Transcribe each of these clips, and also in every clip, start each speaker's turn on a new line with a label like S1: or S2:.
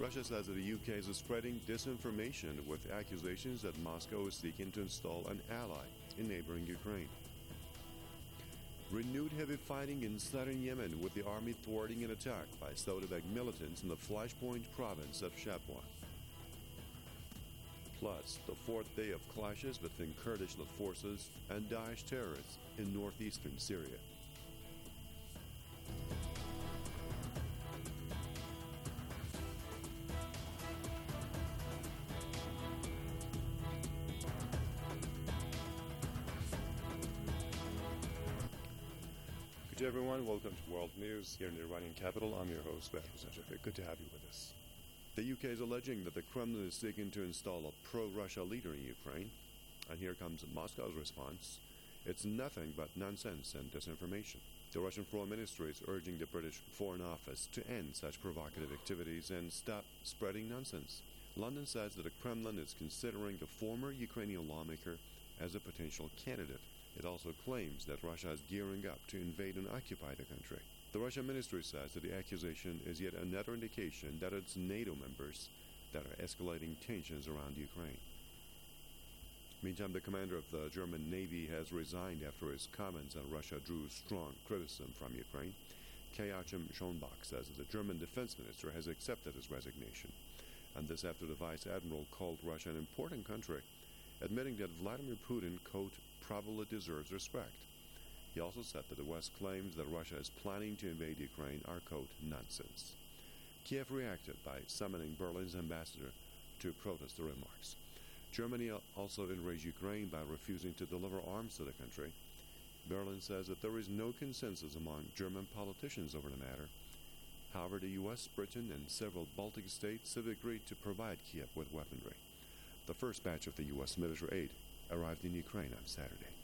S1: Russia says that the UK is spreading disinformation with accusations that Moscow is seeking to install an ally in neighboring Ukraine. Renewed heavy fighting in southern Yemen with the army thwarting an attack by Saudi-backed militants in the Flashpoint province of Shabwa. Plus, the fourth day of clashes between Kurdish-led forces and Daesh terrorists in northeastern Syria. Good day, everyone. Welcome to World News here in the Iranian capital. I'm your host, Behrouz Shafik. Good to have you with us. The UK is alleging that the Kremlin is seeking to install a pro-Russia leader in Ukraine. And here comes Moscow's response. It's nothing but nonsense and disinformation. The Russian Foreign Ministry is urging the British Foreign Office to end such provocative activities and stop spreading nonsense. London says that the Kremlin is considering a former Ukrainian lawmaker as a potential candidate. It also claims that Russia is gearing up to invade and occupy the country. The Russian ministry says that the accusation is yet another indication that it's NATO members that are escalating tensions around Ukraine. Meantime, the commander of the German Navy has resigned after his comments on Russia drew strong criticism from Ukraine. Joachim Schonbach says that the German defense minister has accepted his resignation. And this after the vice admiral called Russia an important country, admitting that Vladimir Putin, quote, probably deserves respect. He also said that the West claims that Russia is planning to invade Ukraine are, quote, nonsense. Kiev reacted by summoning Berlin's ambassador to protest the remarks. Germany also enraged Ukraine by refusing to deliver arms to the country. Berlin says that there is no consensus among German politicians over the matter. However, the U.S., Britain, and several Baltic states have agreed to provide Kiev with weaponry. The first batch of the U.S. military aid arrived in Ukraine on Saturday.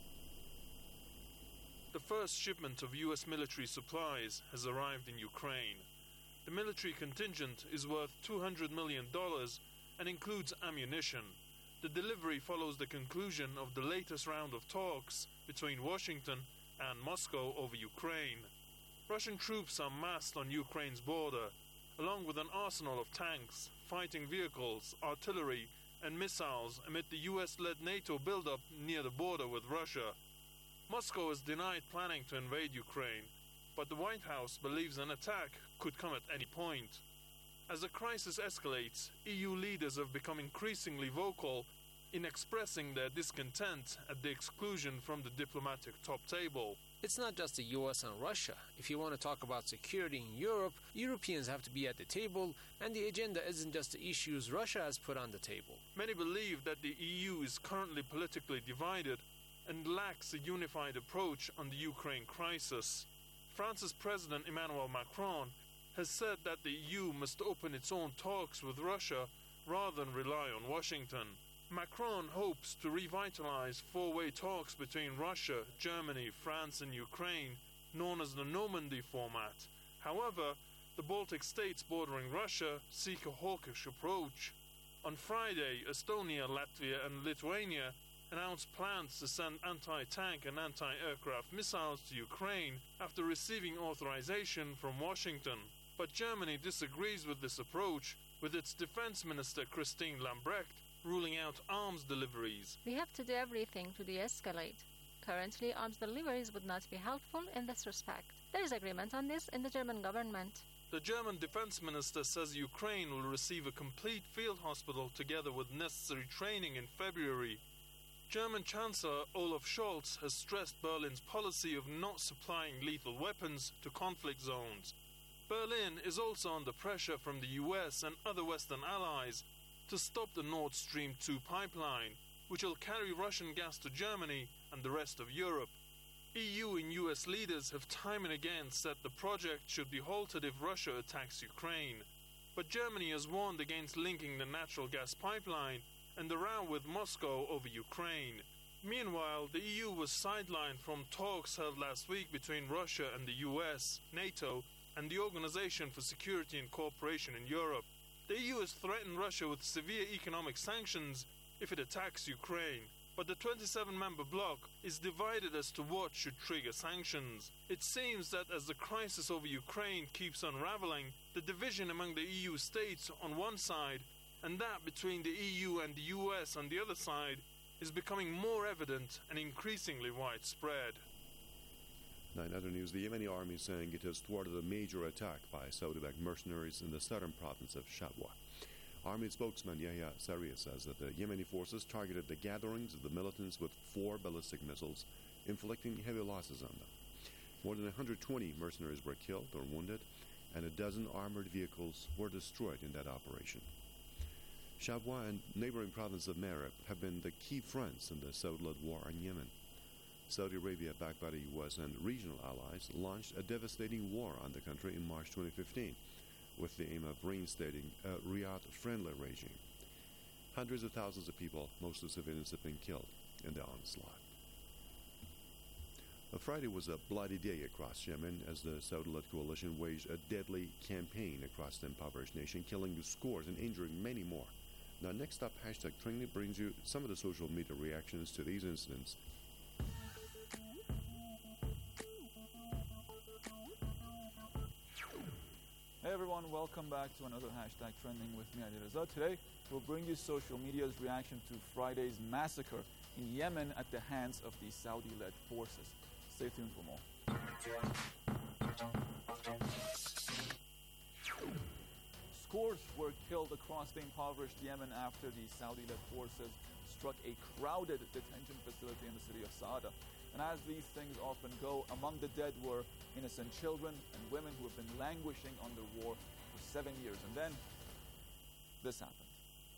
S2: The first shipment of U.S. military supplies has arrived in Ukraine. The military contingent is worth $200 million and includes ammunition. The delivery follows the conclusion of the latest round of talks between Washington and Moscow over Ukraine. Russian troops are massed on Ukraine's border, along with an arsenal of tanks, fighting vehicles, artillery, and missiles amid the US-led NATO buildup near the border with Russia. Moscow has denied planning to invade Ukraine, but the White House believes an attack could come at any point. As the crisis escalates, EU leaders have become increasingly vocal in expressing their discontent at the exclusion from the diplomatic top table.
S3: It's not just the US and Russia. If you want to talk about security in Europe, Europeans have to be at the table, and the agenda isn't just the issues Russia has put on the table.
S2: Many believe that the EU is currently politically divided and lacks a unified approach on the Ukraine crisis. France's President Emmanuel Macron has said that the EU must open its own talks with Russia rather than rely on Washington. Macron hopes to revitalize four-way talks between Russia, Germany, France and Ukraine, known as the Normandy format. However, the Baltic states bordering Russia seek a hawkish approach. On Friday, Estonia, Latvia and Lithuania announced plans to send anti-tank and anti-aircraft missiles to Ukraine after receiving authorization from Washington. But Germany disagrees with this approach, with its defense minister Christine Lambrecht ruling out arms deliveries.
S4: We have to do everything to de-escalate. Currently, arms deliveries would not be helpful in this respect. There is agreement on this in the German government.
S2: The German defense minister says Ukraine will receive a complete field hospital together with necessary training in February. German Chancellor Olaf Scholz has stressed Berlin's policy of not supplying lethal weapons to conflict zones. Berlin is also under pressure from the US and other Western allies to stop the Nord Stream 2 pipeline, which will carry Russian gas to Germany and the rest of Europe. EU and US leaders have time and again said the project should be halted if Russia attacks Ukraine. But Germany has warned against linking the natural gas pipeline and the row with Moscow over Ukraine. Meanwhile, the EU was sidelined from talks held last week between Russia and the US, NATO, and the Organization for Security and Cooperation in Europe. The EU has threatened Russia with severe economic sanctions if it attacks Ukraine, but the 27-member bloc is divided as to what should trigger sanctions. It seems that as the crisis over Ukraine keeps unraveling, the division among the EU states on one side and that between the EU and the US on the other side is becoming more evident and increasingly widespread.
S1: Now, in other news, the Yemeni army is saying it has thwarted a major attack by Saudi-backed mercenaries in the southern province of Shabwa. Army spokesman Yahya Sarriya says that the Yemeni forces targeted the gatherings of the militants with 4 ballistic missiles, inflicting heavy losses on them. More than 120 mercenaries were killed or wounded, and a dozen armored vehicles were destroyed in that operation. Shabwa and neighboring province of Marib have been the key fronts in the Saudi-led war in Yemen. Saudi Arabia, backed by the U.S. and regional allies, launched a devastating war on the country in March 2015 with the aim of reinstating a Riyadh-friendly regime. Hundreds of thousands of people, mostly civilians, have been killed in the onslaught. Friday was a bloody day across Yemen as the Saudi-led coalition waged a deadly campaign across the impoverished nation, killing scores and injuring many more. Now, next up, #Trending brings you some of the social media reactions to these incidents.
S5: Hey everyone, welcome back to another #Trending with me, Ali Reza. Today, we'll bring you social media's reaction to Friday's massacre in Yemen at the hands of the Saudi-led forces. Stay tuned for more. Scores were killed across the impoverished Yemen after the Saudi-led forces struck a crowded detention facility in the city of Saada. And as these things often go, among the dead were innocent children and women who have been languishing under war for 7 years. And then, this happened.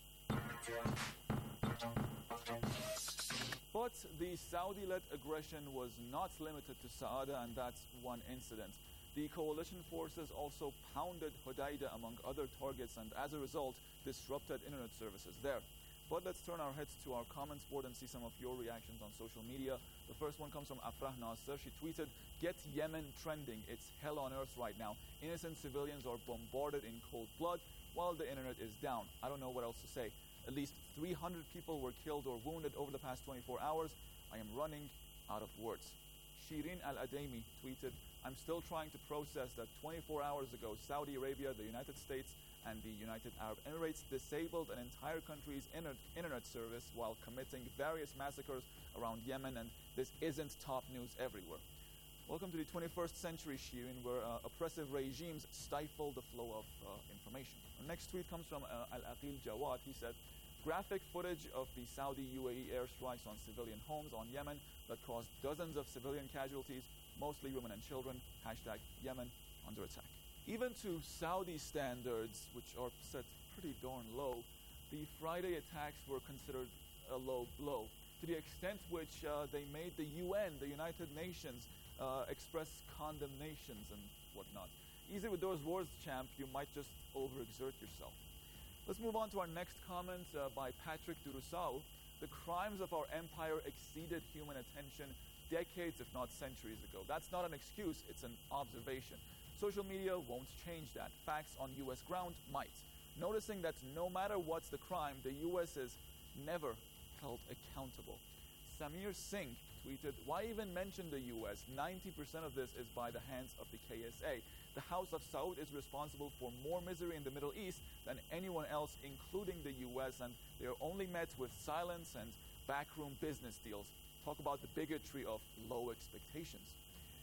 S5: But the Saudi-led aggression was not limited to Saada, and that's one incident. The coalition forces also pounded Hodeidah among other targets, and as a result, disrupted internet services there. But let's turn our heads to our comments board and see some of your reactions on social media. The first one comes from Afrah Nasser. She tweeted, "Get Yemen trending. It's hell on earth right now. Innocent civilians are bombarded in cold blood while the internet is down. I don't know what else to say. At least 300 people were killed or wounded over the past 24 hours. I am running out of words." Shirin Al-Ademi tweeted, "I'm still trying to process that 24 hours ago, Saudi Arabia, the United States, and the United Arab Emirates disabled an entire country's internet service while committing various massacres around Yemen, and this isn't top news everywhere." Welcome to the 21st century, Shirin, where oppressive regimes stifle the flow of information. Our next tweet comes from Al-Aqil Jawad. He said, "Graphic footage of the Saudi-UAE airstrikes on civilian homes on Yemen that caused dozens of civilian casualties, mostly women and children. #Yemen under attack." Even to Saudi standards, which are set pretty darn low, the Friday attacks were considered a low blow, to the extent which they made the UN, the United Nations, express condemnations and whatnot. Easy with those words, champ. You might just overexert yourself. Let's move on to our next comment by Patrick Durusau. "The crimes of our empire exceeded human attention decades, if not centuries ago." That's not an excuse, it's an observation. Social media won't change that. Facts on US ground might. Noticing that no matter what's the crime, the US is never held accountable. Samir Singh tweeted, "Why even mention the US? 90% of this is by the hands of the KSA. The House of Saud is responsible for more misery in the Middle East than anyone else, including the US, and they are only met with silence and backroom business deals." Talk about the bigotry of low expectations.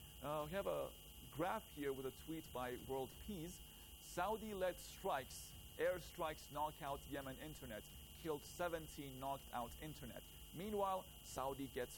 S5: We have a graph here with a tweet by World Peace. "Saudi-led strikes, airstrikes knock out Yemen internet, killed 17, knocked out internet. Meanwhile, Saudi gets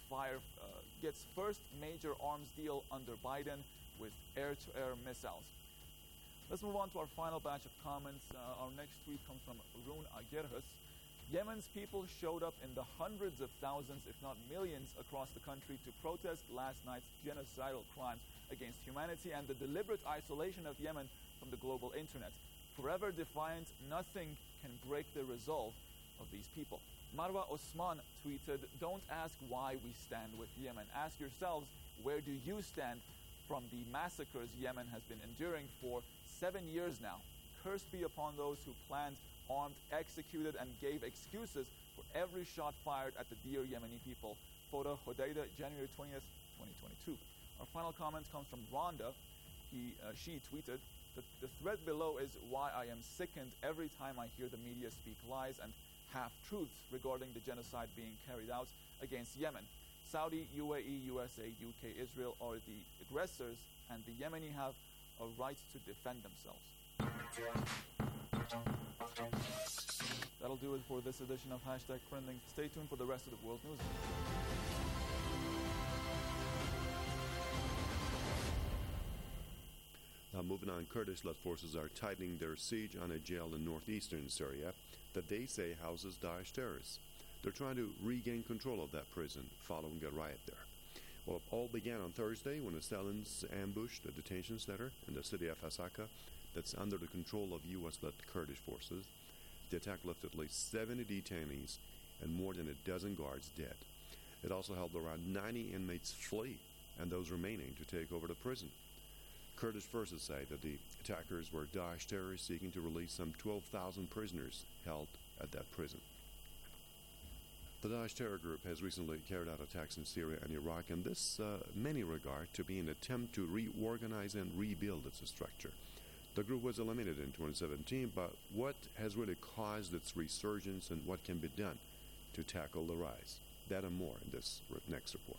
S5: first major arms deal under Biden with air-to-air missiles." Let's move on to our final batch of comments. Our next tweet comes from Rune Agerhus. "Yemen's people showed up in the hundreds of thousands, if not millions, across the country to protest last night's genocidal crimes against humanity and the deliberate isolation of Yemen from the global internet. Forever defiant, nothing can break the resolve of these people." Marwa Osman tweeted, "Don't ask why we stand with Yemen. Ask yourselves, where do you stand from the massacres Yemen has been enduring for 7 years now? Cursed be upon those who planned, armed, executed, and gave excuses for every shot fired at the dear Yemeni people. Photo, Hodeidah, January 20th, 2022. Our final comment comes from Rhonda. She tweeted, the thread below is why I am sickened every time I hear the media speak lies and half-truths regarding the genocide being carried out against Yemen. Saudi, UAE, USA, UK, Israel are the aggressors, and the Yemeni have a right to defend themselves. That'll do it for this edition of #Trending. Stay tuned for the rest of the world news.
S1: Now moving on, Kurdish-led forces are tightening their siege on a jail in northeastern Syria that they say houses Daesh terrorists. They're trying to regain control of that prison following a riot there. Well, it all began on Thursday when assailants ambushed a detention center in the city of Hasaka that's under the control of U.S.-led Kurdish forces. The attack left at least 70 detainees and more than a dozen guards dead. It also helped around 90 inmates flee and those remaining to take over the prison. Kurdish forces say that the attackers were Daesh terrorists seeking to release some 12,000 prisoners held at that prison. The Daesh terror group has recently carried out attacks in Syria and Iraq, and this many regard to be an attempt to reorganize and rebuild its structure. The group was eliminated in 2017, but what has really caused its resurgence and what can be done to tackle the rise? That and more in this next report.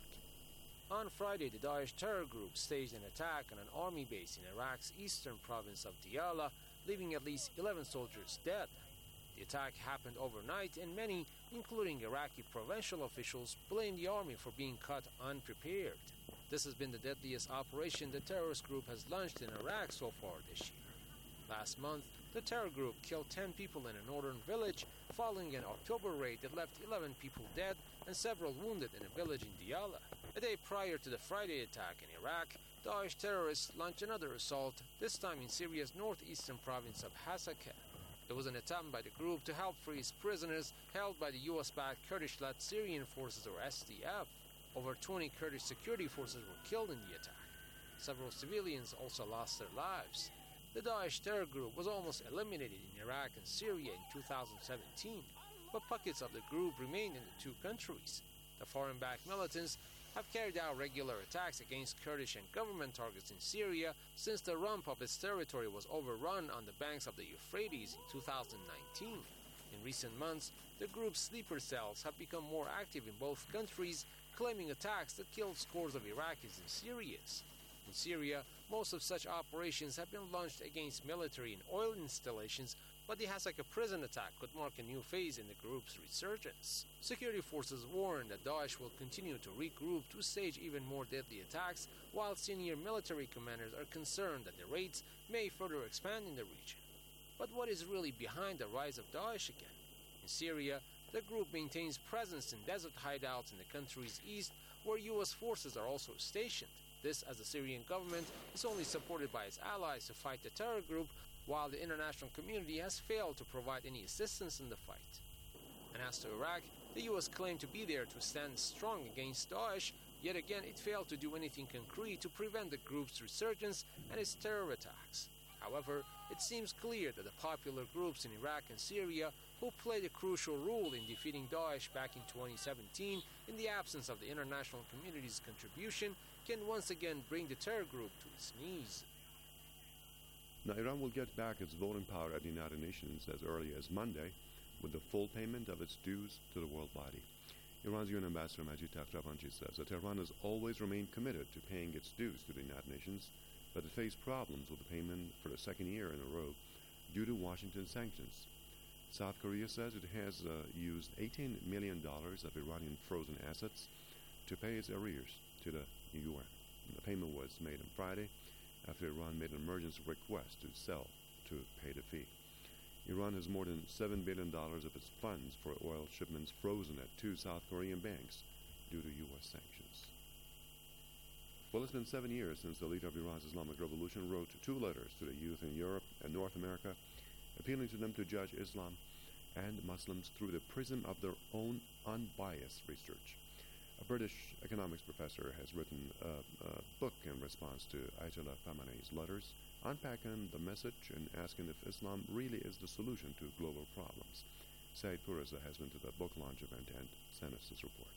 S3: On Friday, the Daesh terror group staged an attack on an army base in Iraq's eastern province of Diyala, leaving at least 11 soldiers dead. The attack happened overnight, and many, including Iraqi provincial officials, blame the army for being caught unprepared. This has been the deadliest operation the terrorist group has launched in Iraq so far this year. Last month, the terror group killed 10 people in a northern village following an October raid that left 11 people dead and several wounded in a village in Diyala. A day prior to the Friday attack in Iraq, Daesh terrorists launched another assault, this time in Syria's northeastern province of Hasaka. It was an attempt by the group to help free prisoners held by the US-backed Kurdish-led Syrian Forces, or SDF. Over 20 Kurdish security forces were killed in the attack. Several civilians also lost their lives. The Daesh terror group was almost eliminated in Iraq and Syria in 2017, but pockets of the group remained in the two countries. The foreign-backed militants have carried out regular attacks against Kurdish and government targets in Syria since the rump of its territory was overrun on the banks of the Euphrates in 2019. In recent months, the group's sleeper cells have become more active in both countries, claiming attacks that killed scores of Iraqis and Syrians. In Syria, most of such operations have been launched against military and oil installations, but the Hasaka prison attack could mark a new phase in the group's resurgence. Security forces warn that Daesh will continue to regroup to stage even more deadly attacks, while senior military commanders are concerned that the raids may further expand in the region. But what is really behind the rise of Daesh again? In Syria, the group maintains presence in desert hideouts in the country's east, where U.S. forces are also stationed. This as the Syrian government is only supported by its allies to fight the terror group, while the international community has failed to provide any assistance in the fight. And as to Iraq, the U.S. claimed to be there to stand strong against Daesh, yet again it failed to do anything concrete to prevent the group's resurgence and its terror attacks. However, it seems clear that the popular groups in Iraq and Syria who played a crucial role in defeating Daesh back in 2017 in the absence of the international community's contribution can once again bring the terror group to its knees.
S1: Now, Iran will get back its voting power at the United Nations as early as Monday with the full payment of its dues to the world body. Iran's UN ambassador Majid Takhtravanchi says that Tehran has always remained committed to paying its dues to the United Nations, but it faced problems with the payment for the second year in a row due to Washington sanctions. South Korea says it has used $18 million of Iranian frozen assets to pay its arrears to the UN. And the payment was made on Friday after Iran made an emergency request to sell to pay the fee. Iran has more than $7 billion of its funds for oil shipments frozen at two South Korean banks due to U.S. sanctions. Well, it's been 7 years since the leader of Iran's Islamic Revolution wrote 2 letters to the youth in Europe and North America, appealing to them to judge Islam and Muslims through the prism of their own unbiased research. A British economics professor has written a book in response to Ayatollah Khamenei's letters, unpacking the message and asking if Islam really is the solution to global problems. Said Pureza has been to the book launch event and sent us this report.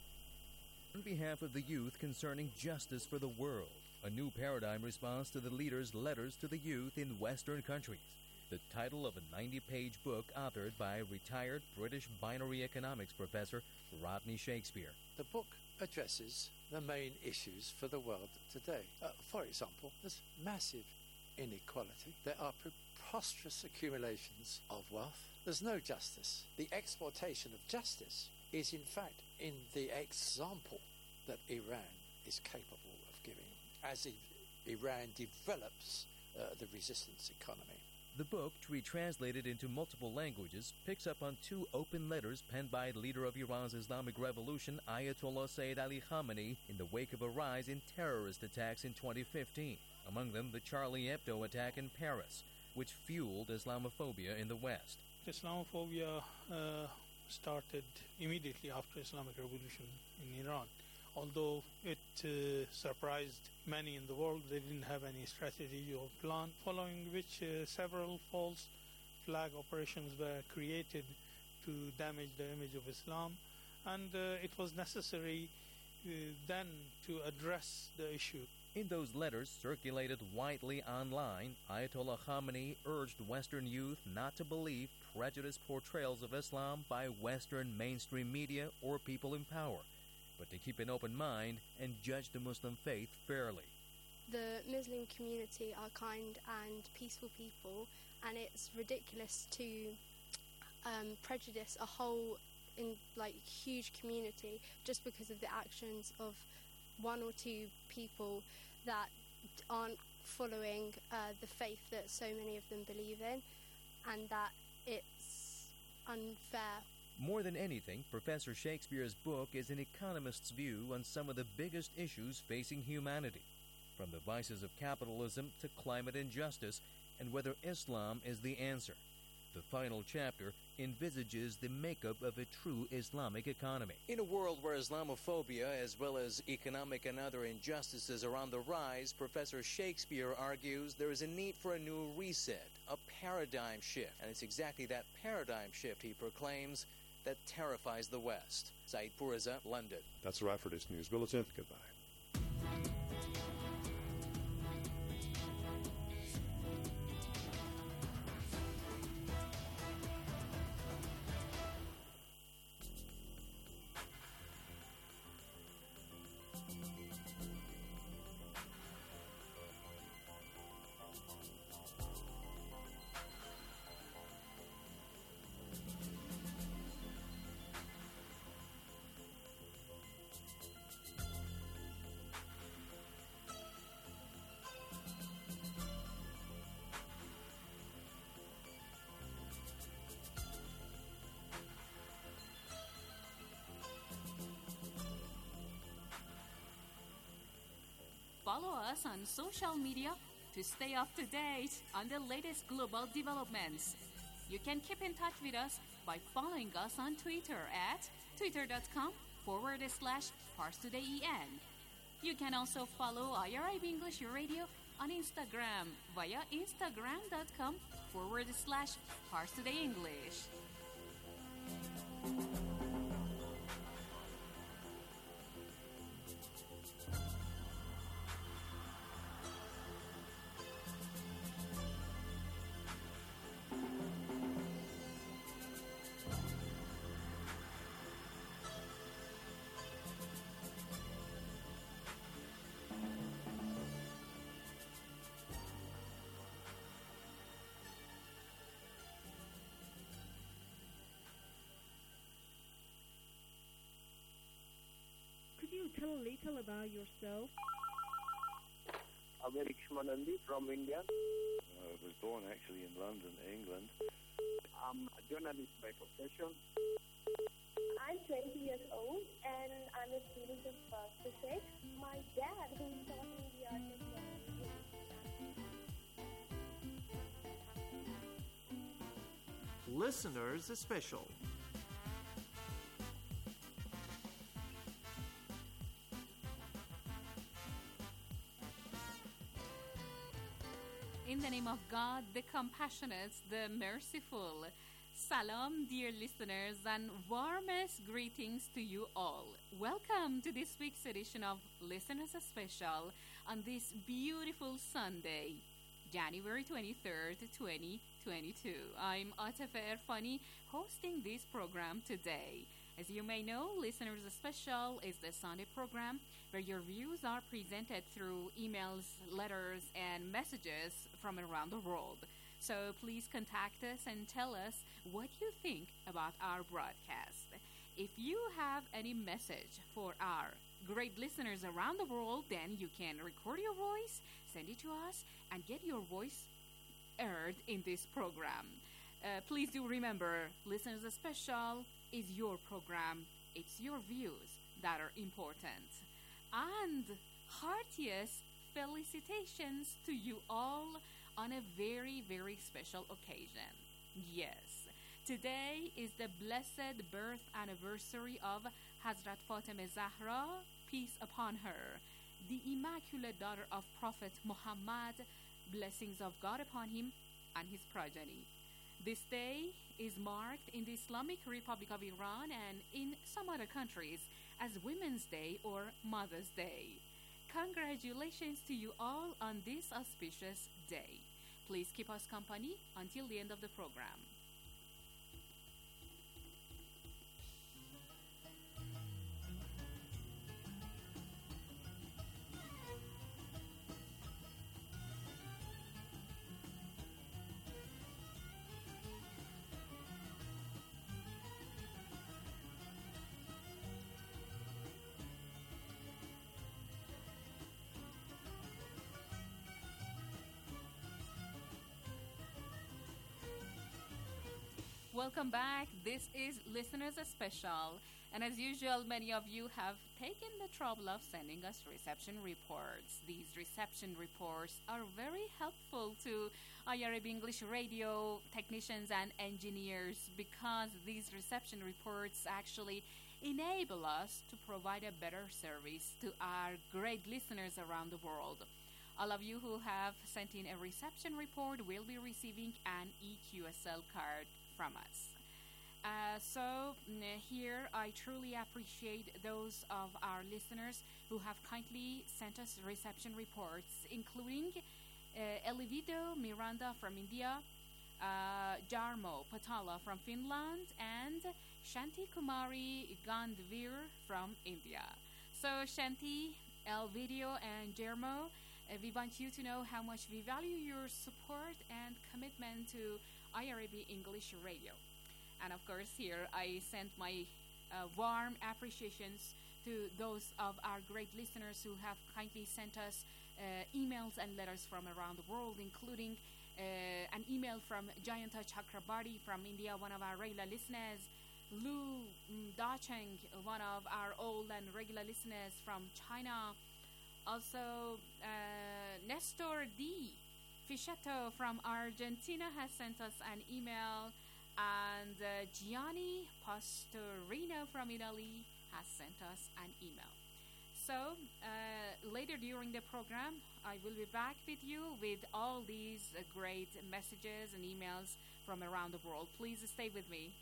S6: On behalf of the youth concerning justice for the world, a new paradigm response to the leader's letters to the youth in Western countries. The title of a 90-page book authored by retired British binary economics professor Rodney Shakespeare.
S7: The book addresses the main issues for the world today. For example, there's massive inequality. There are preposterous accumulations of wealth. There's no justice. The exploitation of justice is, in fact, in the example that Iran is capable of giving as Iran develops the resistance economy.
S6: The book, to be translated into multiple languages, picks up on 2 open letters penned by leader of Iran's Islamic Revolution, Ayatollah Sayyid Ali Khamenei, in the wake of a rise in terrorist attacks in 2015, among them the Charlie Hebdo attack in Paris, which fueled Islamophobia in the West.
S8: Islamophobia started immediately after Islamic Revolution in Iran. Although it surprised many in the world, they didn't have any strategy or plan, following which several false flag operations were created to damage the image of Islam, and it was necessary then to address the issue.
S6: In those letters, circulated widely online, Ayatollah Khamenei urged Western youth not to believe prejudiced portrayals of Islam by Western mainstream media or people in power, but to keep an open mind and judge the Muslim faith fairly.
S9: The Muslim community are kind and peaceful people, and it's ridiculous to prejudice a whole huge community just because of the actions of 1 or 2 people that aren't following the faith that so many of them believe in, and that it's unfair.
S6: More than anything, Professor Shakespeare's book is an economist's view on some of the biggest issues facing humanity, from the vices of capitalism to climate injustice, and whether Islam is the answer. The final chapter envisages the makeup of a true Islamic economy. In a world where Islamophobia, as well as economic and other injustices, are on the rise, Professor Shakespeare argues there is a need for a new reset, a paradigm shift. And it's exactly that paradigm shift, he proclaims, that terrifies the West. Said Pureza, London.
S1: That's a wrap for this news bulletin. Goodbye.
S10: Follow us on social media to stay up to date on the latest global developments. You can keep in touch with us by following us on Twitter at twitter.com/ParsTodayEN. You can also follow IRIB English Radio on Instagram via instagram.com/ParsTodayEnglish.
S11: Could you tell a little about yourself?
S12: I'm Eric Shmanandi from India.
S13: I was born actually in London, England.
S12: I'm a journalist by profession.
S14: I'm 20 years old and I'm a student of physics. My dad, who taught me the art of
S15: Listeners Special.
S10: In the name of God, the compassionate, the merciful, Salam, dear listeners, and warmest greetings to you all. Welcome to this week's edition of Listeners Special on this beautiful Sunday, January 23rd, 2022. I'm Atafa Erfani, hosting this program today. As you may know, Listeners Special is the Sunday program where your views are presented through emails, letters, and messages from around the world. So please contact us and tell us what you think about our broadcast. If you have any message for our great listeners around the world, then you can record your voice, send it to us, and get your voice aired in this program. Please do remember, Listeners Special is your program. It's your views that are important. And heartiest felicitations to you all on a very, very special occasion. Yes, today is the blessed birth anniversary of Hazrat Fatima Zahra, peace upon her, the immaculate daughter of Prophet Muhammad, blessings of God upon him and his progeny. This day is marked in the Islamic Republic of Iran and in some other countries as Women's Day or Mother's Day. Congratulations to you all on this auspicious day. Please keep us company until the end of the program. Welcome back. This is Listeners Special. And as usual, many of you have taken the trouble of sending us reception reports. These reception reports are very helpful to IRIB English Radio technicians and engineers because these reception reports actually enable us to provide a better service to our great listeners around the world. All of you who have sent in a reception report will be receiving an EQSL card from us. Here I truly appreciate those of our listeners who have kindly sent us reception reports, including Elivido Miranda from India, Jarmo Patala from Finland, and Shanti Kumari Gandhir from India. So Shanti, Elvidio, and Jarmo, we want you to know how much we value your support and commitment to IRIB English Radio. And of course, here I send my warm appreciations to those of our great listeners who have kindly sent us emails and letters from around the world, including an email from Jayanta Chakrabarti from India, one of our regular listeners, Lu Dacheng, one of our old and regular listeners from China, also Nestor D. Fischetto from Argentina has sent us an email, and Gianni Pastorino from Italy has sent us an email. So later during the program, I will be back with you with all these great messages and emails from around the world. Please stay with me.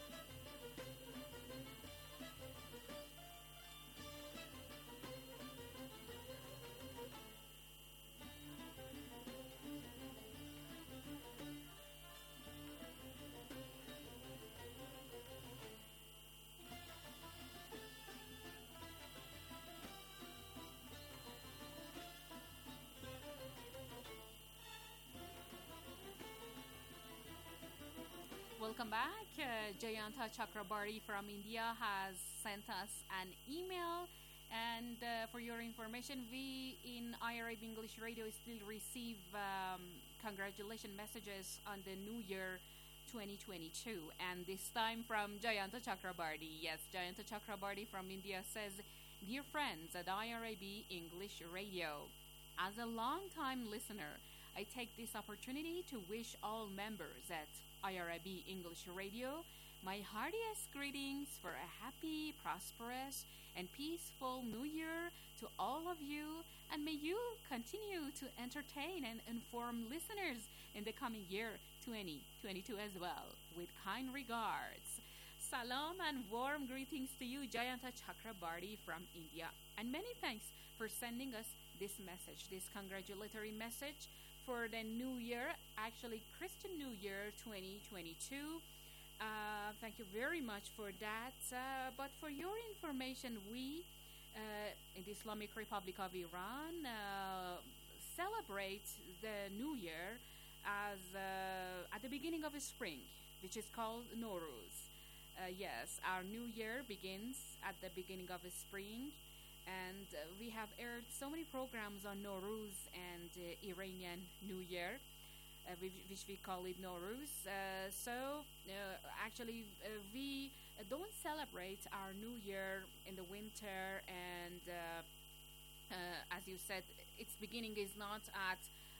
S10: Welcome back. Jayanta Chakrabarti from India has sent us an email. And for your information, we in IRIB English Radio still receive congratulation messages on the new year 2022. And this time from Jayanta Chakrabarti. Yes, Jayanta Chakrabarti from India says, "Dear friends at IRIB English Radio, as a long-time listener, I take this opportunity to wish all members at IRIB English Radio My heartiest greetings for a happy, prosperous, and peaceful New Year to all of you, and may you continue to entertain and inform listeners in the coming year 2022 as well. With kind regards. Salam and warm greetings to you, Jayanta Chakrabarty from India. And many thanks for sending us this message, this congratulatory message for the new year, actually Christian New Year 2022. Thank you very much for that. But for your information, we in the Islamic Republic of Iran celebrate the New Year as at the beginning of spring, which is called Nowruz. Yes, our New Year begins at the beginning of spring, and we have aired so many programs on Nowruz and Iranian New Year, which we call it Nowruz. Actually, we don't celebrate our New Year in the winter, and as you said, its beginning is not at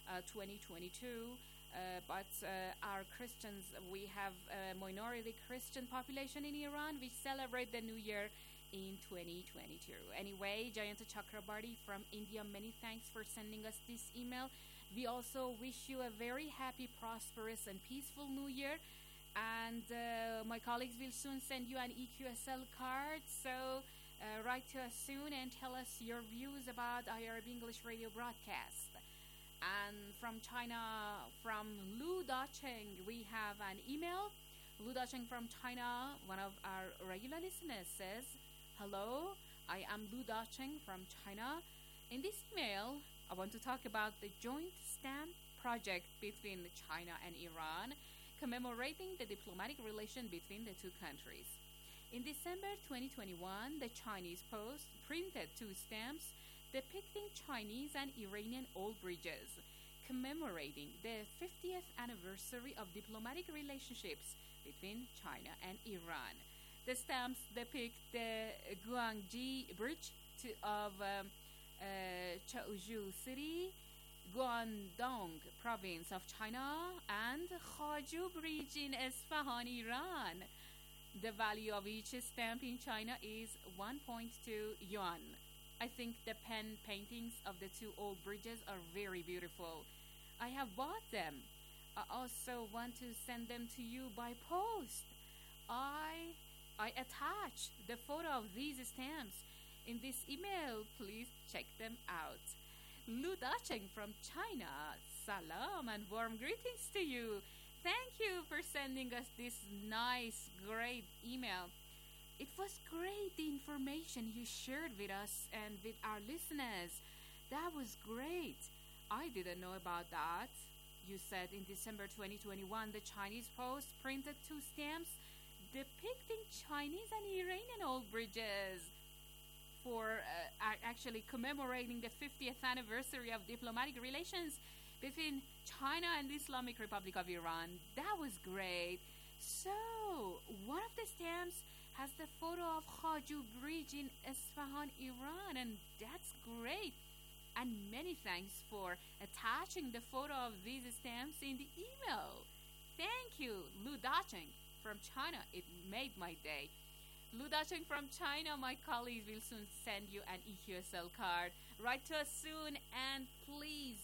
S10: 2022. But our Christians, we have a minority Christian population in Iran. We celebrate the New Year in 2022. Anyway, Jayanta Chakrabarty from India, many thanks for sending us this email. We also wish you a very happy, prosperous, and peaceful New Year. And my colleagues will soon send you an EQSL card. So write to us soon and tell us your views about IRB English radio broadcast. And from China, from Lu Dacheng, we have an email. Lu Dacheng from China, one of our regular listeners, says, "Hello, I am Lu Dacheng from China. In this email, I want to talk about the joint stamp project between China and Iran, commemorating the diplomatic relation between the two countries. In December 2021, the Chinese Post printed 2 stamps depicting Chinese and Iranian old bridges, commemorating the 50th anniversary of diplomatic relationships between China and Iran. The stamps depict the Guangxi Bridge of Chaozhou City, Guangdong province of China, and Khaju Bridge in Isfahan, Iran. The value of each stamp in China is 1.2 yuan. I think the pen paintings of the 2 old bridges are very beautiful. I have bought them. I also want to send them to you by post. I attach the photo of these stamps in this email. Please check them out. Lu Dacheng from China, salam and warm greetings to you. Thank you for sending us this nice, great email. It was great, the information you shared with us and with our listeners. That was great. I didn't know about that. You said in December 2021, the Chinese Post printed 2 stamps depicting Chinese and Iranian old bridges for actually commemorating the 50th anniversary of diplomatic relations between China and the Islamic Republic of Iran. That was great. So, one of the stamps has the photo of Khaju Bridge in Isfahan, Iran, and that's great. And many thanks for attaching the photo of these stamps in the email. Thank you, Lu Dacheng from China. It made my day. Lu Dacheng from China, my colleagues will soon send you an EQSL card. Write to us soon, and please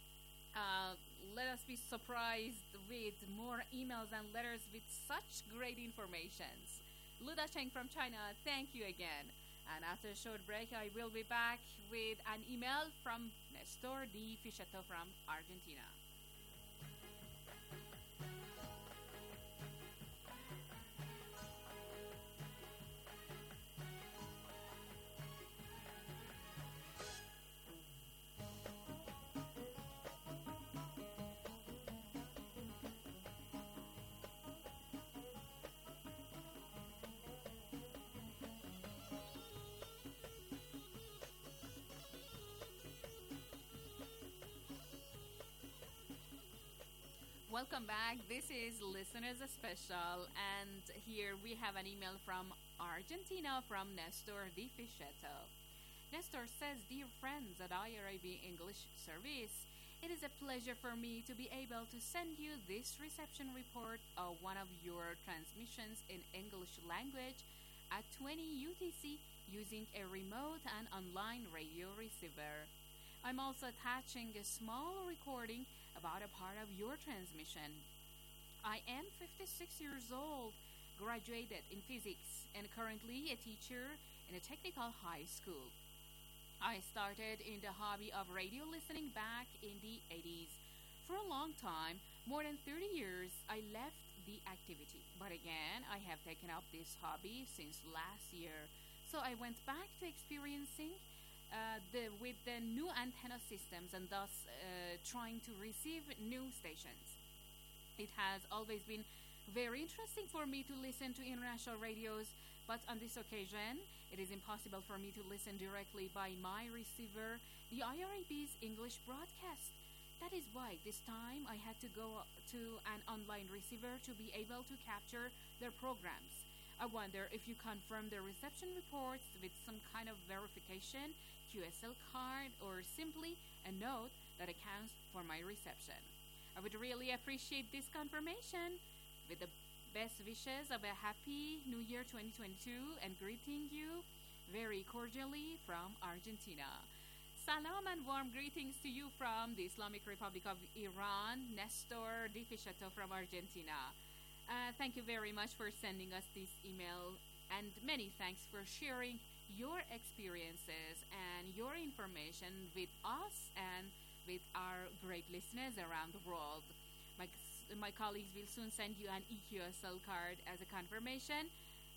S10: let us be surprised with more emails and letters with such great informations. Lu Dacheng from China, thank you again. And after a short break, I will be back with an email from Nestor Di Fischetto from Argentina. Welcome back. This is Listeners Special, and here we have an email from Argentina from Nestor Di Fischetto. Nestor says, "Dear friends at IRIB English Service, It is a pleasure for me to be able to send you this reception report of one of your transmissions in English language at 20 UTC using a remote and online radio receiver. I'm also attaching a small recording about a part of your transmission. I am 56 years old, graduated in physics, and currently a teacher in a technical high school. I started in the hobby of radio listening back in the 80s. For a long time, more than 30 years, I left the activity. But again, I have taken up this hobby since last year. So I went back to experiencing with the new antenna systems and thus trying to receive new stations. It has always been very interesting for me to listen to international radios, but on this occasion, it is impossible for me to listen directly by my receiver, the IRIB's English broadcast. That is why this time I had to go to an online receiver to be able to capture their programs. I wonder if you confirm the reception reports with some kind of verification, QSL card, or simply a note that accounts for my reception. I would really appreciate this confirmation. With the best wishes of a happy New Year 2022 and greeting you very cordially from Argentina. Salam and warm greetings to you from the Islamic Republic of Iran, Nestor Di Fischetto from Argentina. Thank you very much for sending us this email, and many thanks for sharing your experiences and your information with us and with our great listeners around the world. My colleagues will soon send you an EQSL card as a confirmation.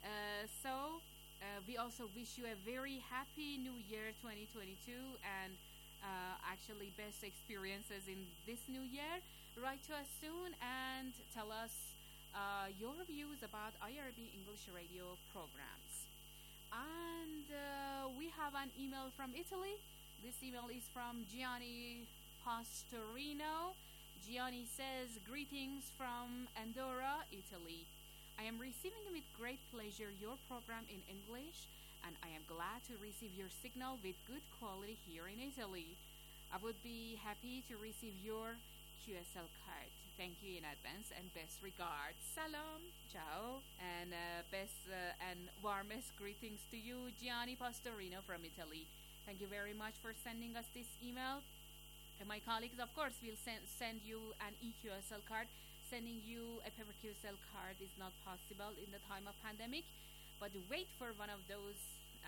S10: We also wish you a very happy New Year 2022 and actually best experiences in this new year. Write to us soon and tell us your views about IRB English radio programs. And we have an email from Italy. This email is from Gianni Pastorino. Gianni says, greetings from Andorra, Italy. I am receiving with great pleasure your program in English, and I am glad to receive your signal with good quality here in Italy. I would be happy to receive your QSL card. Thank you in advance and best regards. Salam, ciao, and best and warmest greetings to you, Gianni Pastorino from Italy. Thank you very much for sending us this email. And my colleagues, of course, will send you an EQSL card. Sending you a paper QSL card is not possible in the time of pandemic, but wait for one of those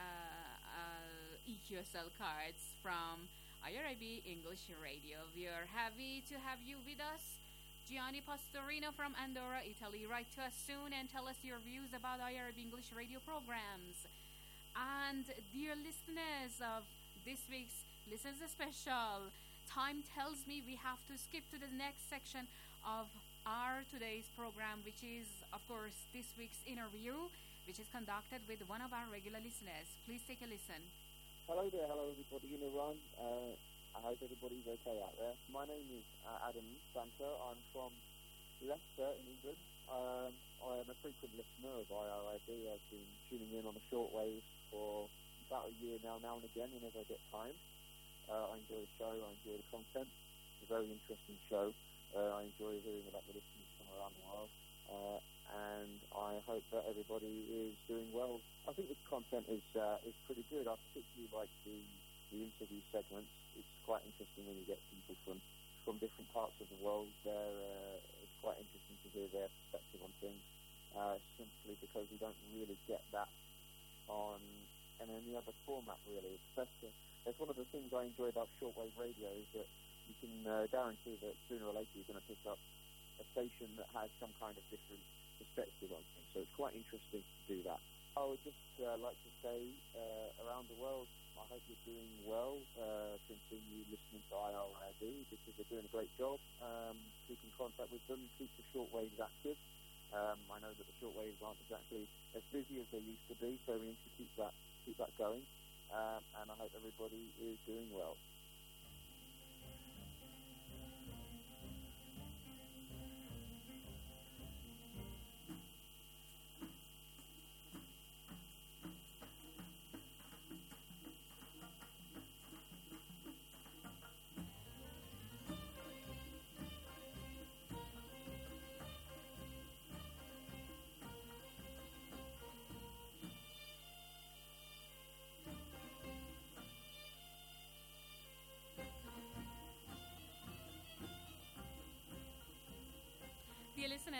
S10: EQSL cards from IRIB English Radio. We are happy to have you with us. Gianni Pastorino from Andorra, Italy. Write to us soon and tell us your views about IRIB English radio programs. And dear listeners of this week's Listens Special, time tells me we have to skip to the next section of our today's program, which is, of course, this week's interview, which is conducted with one of our regular listeners. Please take a listen.
S15: Hello there, hello everybody in Iran. I hope everybody's okay out there. My name is Adam Santa. I'm from Leicester in England. I am a frequent listener of IRIB. I've been tuning in on the shortwave for about a year now and again whenever I get time. I enjoy the show, I enjoy the content. It's a very interesting show. I enjoy hearing about the listeners from around the world. And I hope that everybody is doing well. I think the content is pretty good. I particularly like the interview segments. It's quite interesting when you get people from different parts of the world there. It's quite interesting to hear their perspective on things, simply because we don't really get that on any other format, really. It's one of the things I enjoy about shortwave radio is that you can guarantee that sooner or later you're going to pick up a station that has some kind of different perspective on things. So it's quite interesting to do that. I would just like to say around the world, I hope you're doing well. Continue listening to IRIB because they're doing a great job. Keep in contact with them, keep the shortwaves active. I know that the shortwaves aren't exactly as busy as they used to be, so we need to keep that going. And I hope everybody is doing well.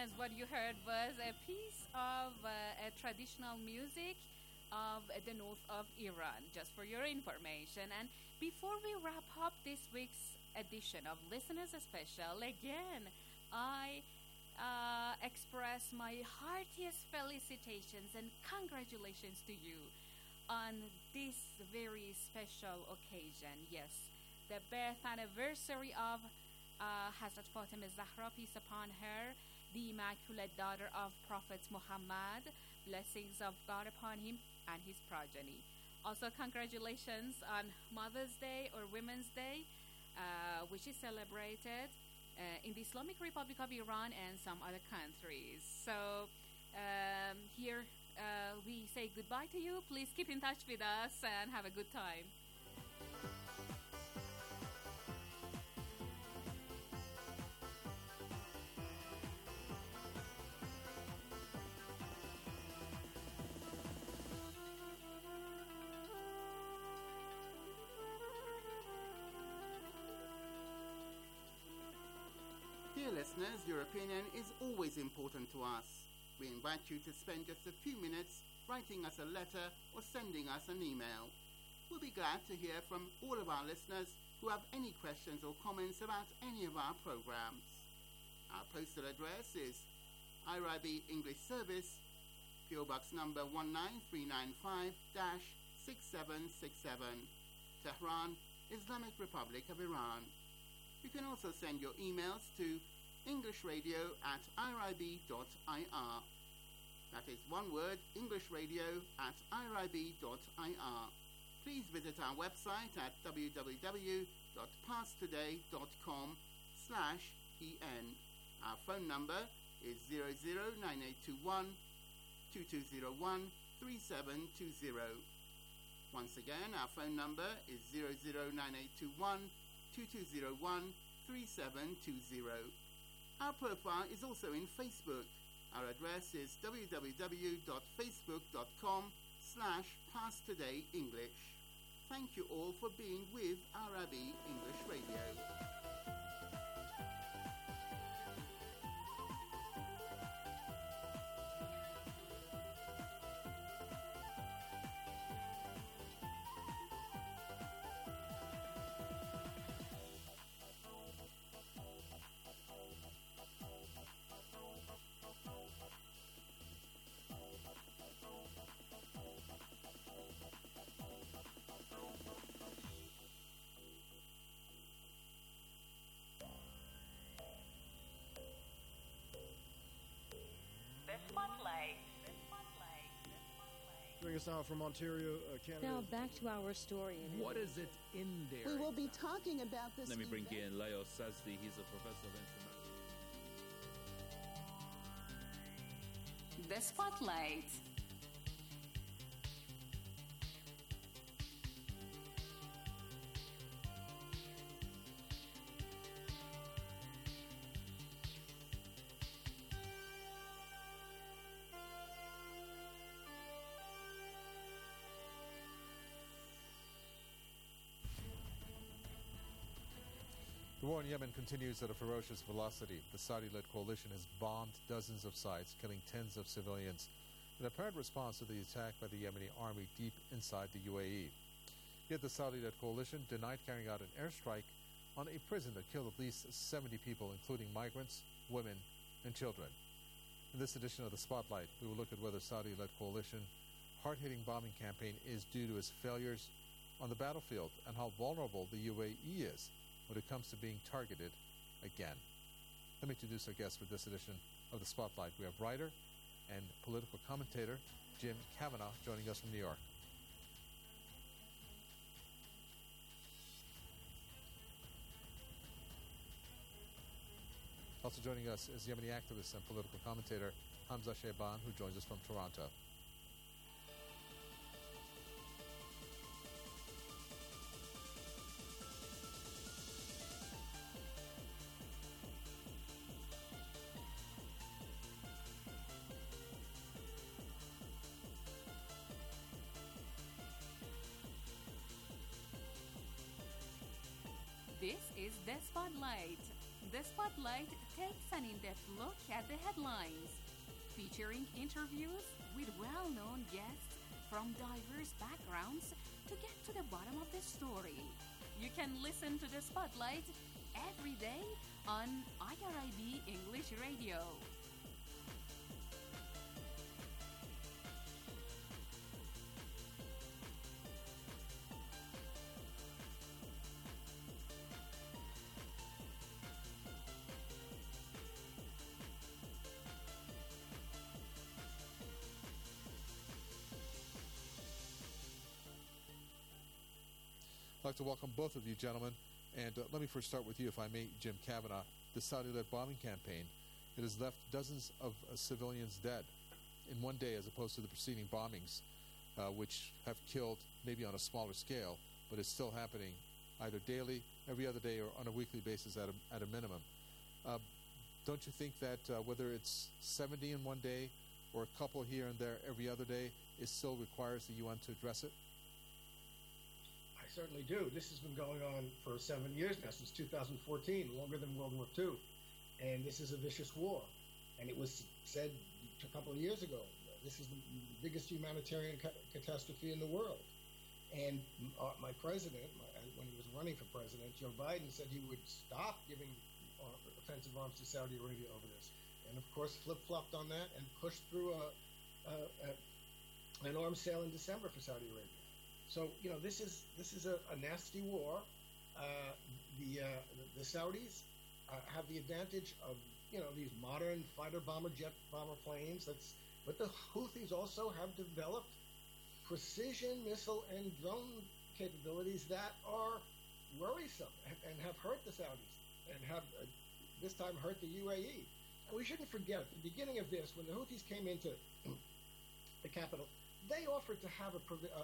S10: listeners, what you heard was a piece of a traditional music of the north of Iran, just for your information. And before we wrap up this week's edition of Listeners Special, again, I express my heartiest felicitations and congratulations to you on this very special occasion. Yes, the birth anniversary of Hazrat Fatima Zahra, peace upon her, the Immaculate Daughter of Prophet Muhammad, blessings of God upon him and his progeny. Also, congratulations on Mother's Day or Women's Day, which is celebrated in the Islamic Republic of Iran and some other countries. So here we say goodbye to you. Please keep in touch with us and have a good time.
S16: Dear listeners, your opinion is always important to us. We invite you to spend just a few minutes writing us a letter or sending us an email. We'll be glad to hear from all of our listeners who have any questions or comments about any of our programs. Our postal address is IRIB English Service, PO Box number 19395-6767, Tehran, Islamic Republic of Iran. You can also send your emails to englishradio@irib.ir. That is one word, englishradio@irib.ir. Please visit our website at www.passtoday.com/en. Our phone number is 009821 2201 3720. Once again, our phone number is 009821 2201 3720. Our profile is also in Facebook. Our address is www.facebook.com/PassTodayEnglish. Thank you all for being with Arabi English Radio.
S17: Joining us now from Ontario, Canada.
S18: Now back to our story.
S19: What is it in there?
S20: We will be talking about this.
S19: Let me bring in Leo Sazdi. He's a professor of international.
S10: The Spotlight.
S21: The war in Yemen continues at a ferocious velocity. The Saudi-led coalition has bombed dozens of sites, killing tens of civilians, in apparent response to the attack by the Yemeni army deep inside the UAE. Yet the Saudi-led coalition denied carrying out an airstrike on a prison that killed at least 70 people, including migrants, women, and children. In this edition of The Spotlight, we will look at whether Saudi-led coalition hard-hitting bombing campaign is due to its failures on the battlefield and how vulnerable the UAE is when it comes to being targeted again. Let me introduce our guest for this edition of The Spotlight. We have writer and political commentator Jim Kavanagh joining us from New York. Also joining us is Yemeni activist and political commentator Hamza Shehban, who joins us from Toronto.
S10: This is The Spotlight, The Spotlight takes an in-depth look at the headlines, featuring interviews with well-known guests from diverse backgrounds to get to the bottom of the story. You can listen to The Spotlight every day on IRIB English Radio.
S21: I'd like to welcome both of you, gentlemen. And let me first start with you, if I may, Jim Kavanaugh. The Saudi-led bombing campaign, it has left dozens of civilians dead in one day as opposed to the preceding bombings, which have killed maybe on a smaller scale, but it's still happening either daily, every other day, or on a weekly basis at a minimum. Don't you think that whether it's 70 in one day or a couple here and there every other day, it still requires the UN to address it?
S18: I certainly do. This has been going on for 7 years now, since 2014, longer than World War II. And this is a vicious war. And it was said a couple of years ago, this is the biggest humanitarian catastrophe in the world. And my president, when he was running for president, Joe Biden, said he would stop giving offensive arms to Saudi Arabia over this. And of course, flip-flopped on that and pushed through an arms sale in December for Saudi Arabia. So, this is a nasty war. The Saudis have the advantage of, these modern fighter jet bomber planes. But the Houthis also have developed precision missile and drone capabilities that are worrisome and have hurt the Saudis and have this time hurt the UAE. And we shouldn't forget, at the beginning of this, when the Houthis came into the capital, they offered to have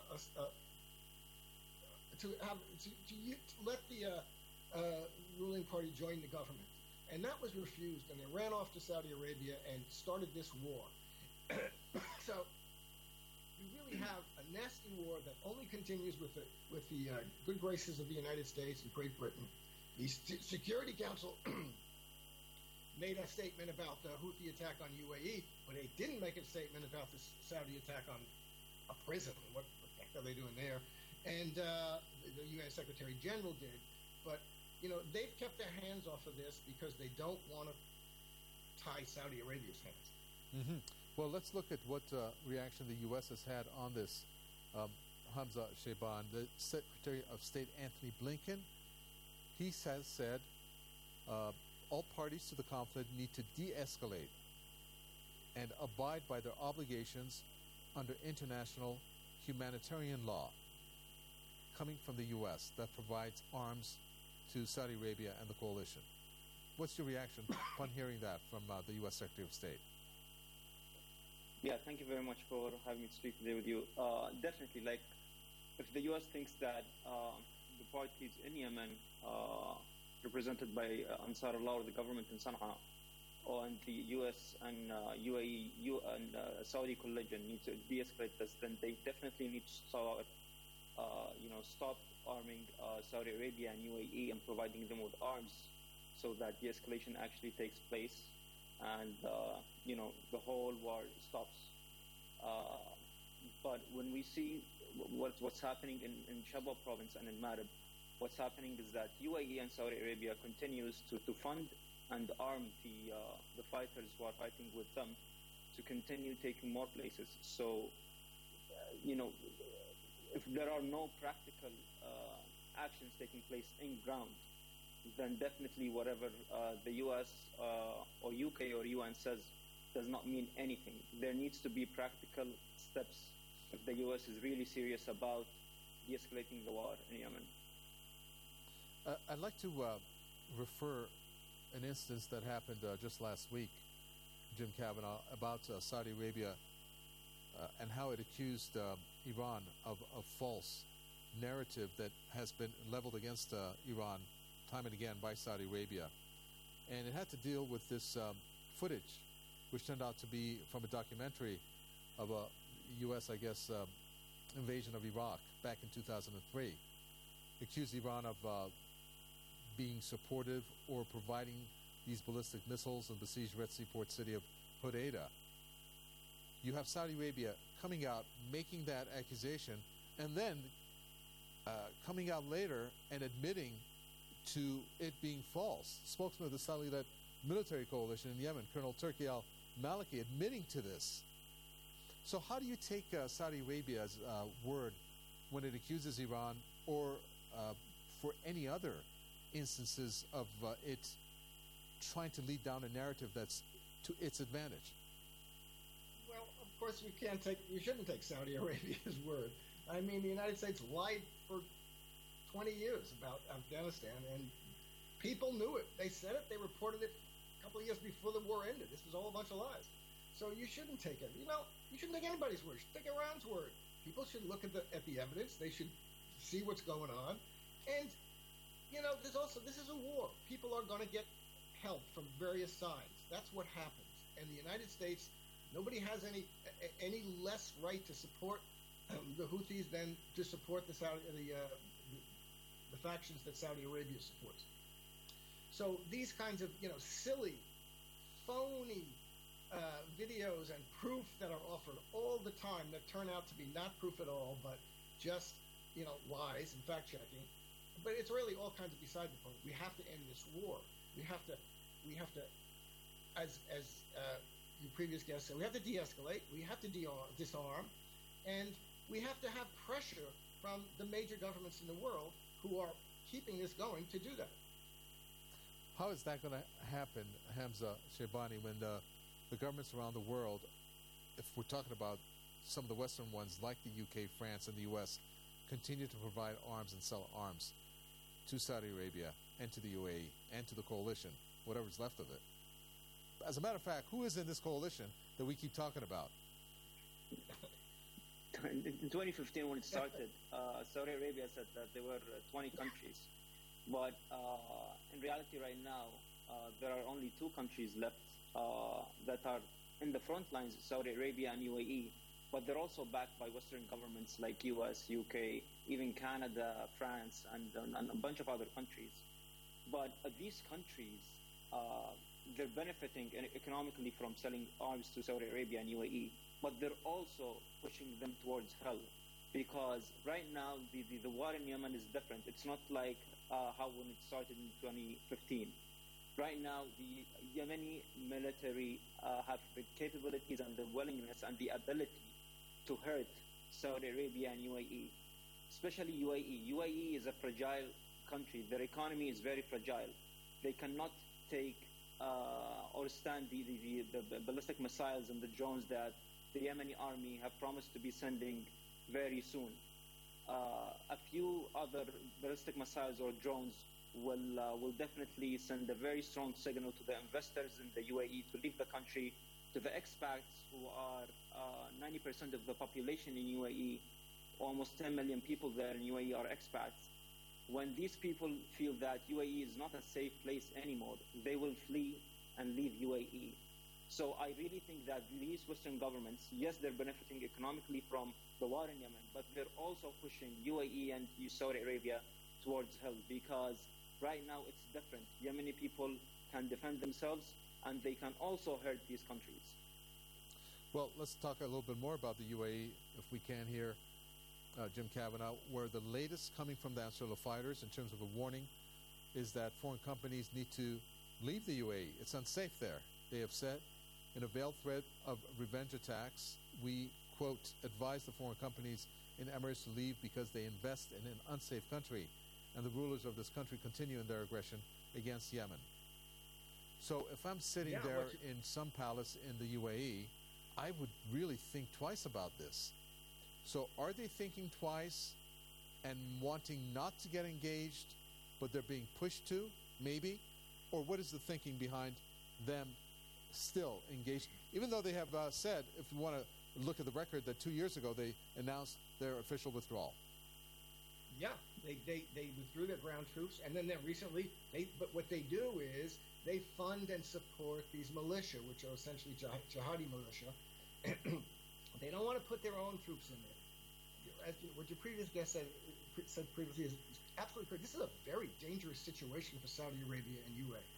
S18: to let the ruling party join the government. And that was refused, and they ran off to Saudi Arabia and started this war. So we really have a nasty war that only continues with the good graces of the United States and Great Britain. The Security Council made a statement about the Houthi attack on UAE, but they didn't make a statement about the Saudi attack on a prison. What the heck are they doing there? And the UN Secretary General did. But, they've kept their hands off of this because they don't want to tie Saudi Arabia's hands.
S21: Mm-hmm. Well, let's look at what reaction the U.S. has had on this. Hamza Shehbaz, the Secretary of State Anthony Blinken, he has said all parties to the conflict need to de-escalate and abide by their obligations under international humanitarian law coming from the U.S. that provides arms to Saudi Arabia and the coalition. What's your reaction upon hearing that from the U.S. Secretary of State?
S20: Yeah, thank you very much for having me speak today with you. Definitely, if the U.S. thinks that the parties in Yemen, represented by Ansar Allah or the government in Sana'a, and the U.S. and UAE and Saudi coalition need to de-escalate this, then they definitely need to start arming Saudi Arabia and UAE and providing them with arms so that de-escalation actually takes place and, the whole war stops. But when we see what's happening in Shabwa province and in Marib, what's happening is that UAE and Saudi Arabia continues to fund and arm the fighters who are fighting with them to continue taking more places. So, if there are no practical actions taking place in ground, then definitely whatever the US or UK or UN says does not mean anything. There needs to be practical steps if the US is really serious about de-escalating the war in Yemen.
S21: I'd like to refer an instance that happened just last week, Jim Kavanaugh, about Saudi Arabia and how it accused Iran of a false narrative that has been leveled against Iran time and again by Saudi Arabia. And it had to deal with this footage, which turned out to be from a documentary of a U.S., invasion of Iraq back in 2003. Accused Iran of being supportive or providing these ballistic missiles and besieged Red Sea port city of Hodeidah. You have Saudi Arabia coming out, making that accusation, and then coming out later and admitting to it being false. Spokesman of the Saudi-led military coalition in Yemen, Colonel Turki al-Maliki, admitting to this. So how do you take Saudi Arabia's word when it accuses Iran, or for any other instances of it trying to lead down a narrative that's to its advantage?
S18: Well, of course, we shouldn't take Saudi Arabia's word. I mean, the United States lied for 20 years about Afghanistan, and people knew it. They said it. They reported it a couple of years before the war ended. This was all a bunch of lies. So you shouldn't take it. You shouldn't take anybody's word. You should take Iran's word. People should look at the evidence. They should see what's going on. And, this is a war. People are going to get help from various sides. That's what happens. And the United States, nobody has any less right to support the Houthis than to support the factions that Saudi Arabia supports. So these kinds of silly, phony videos and proof that are offered all the time that turn out to be not proof at all, but just lies and fact checking. But it's really all kinds of beside the point. We have to end this war. We have to, as your previous guest said, we have to de-escalate. We have to disarm, and we have to have pressure from the major governments in the world who are keeping this going to do that.
S21: How is that going to happen, Hamza Shaybani, when the governments around the world, if we're talking about some of the Western ones like the UK, France, and the US, continue to provide arms and sell arms to Saudi Arabia and to the UAE and to the coalition, whatever's left of it? As a matter of fact, who is in this coalition that we keep talking about?
S20: In 2015, when it started, Saudi Arabia said that there were 20 countries. But in reality right now, there are only 2 countries left that are in the front lines, Saudi Arabia and UAE. But they're also backed by Western governments like US, UK, even Canada, France, and a bunch of other countries. But these countries, they're benefiting economically from selling arms to Saudi Arabia and UAE. But they're also pushing them towards hell, because right now the war in Yemen is different. It's not like how when it started in 2015. Right now, the Yemeni military have the capabilities and the willingness and the ability to hurt Saudi Arabia and UAE, especially UAE. UAE is a fragile country. Their economy is very fragile. They cannot take or stand the ballistic missiles and the drones that the Yemeni army have promised to be sending very soon. A few other ballistic missiles or drones will definitely send a very strong signal to the investors in the UAE to leave the country, to the expats who are 90% of the population in UAE, almost 10 million people there in UAE are expats. When these people feel that UAE is not a safe place anymore, they will flee and leave UAE. So I really think that these Western governments, yes, they're benefiting economically from the war in Yemen, but they're also pushing UAE and Saudi Arabia towards hell, because right now it's different. Yemeni people can defend themselves, and they can also hurt these countries.
S21: Well, let's talk a little bit more about the UAE, if we can here, Jim Kavanagh, where the latest coming from the Ansarullah fighters in terms of a warning is that foreign companies need to leave the UAE. It's unsafe there, they have said. In a veiled threat of revenge attacks, we, quote, advise the foreign companies in Emirates to leave because they invest in an unsafe country, and the rulers of this country continue in their aggression against Yemen. So if I'm sitting there in some palace in the UAE, I would really think twice about this. So are they thinking twice and wanting not to get engaged, but they're being pushed to, maybe? Or what is the thinking behind them still engaged, even though they have said, if you want to look at the record, that 2 years ago they announced their official withdrawal?
S18: Yeah, they withdrew their ground troops, and then recently, but what they do is they fund and support these militia, which are essentially jihadi militia. They don't want to put their own troops in there. What your previous guest said previously is absolutely correct. This is a very dangerous situation for Saudi Arabia and UAE.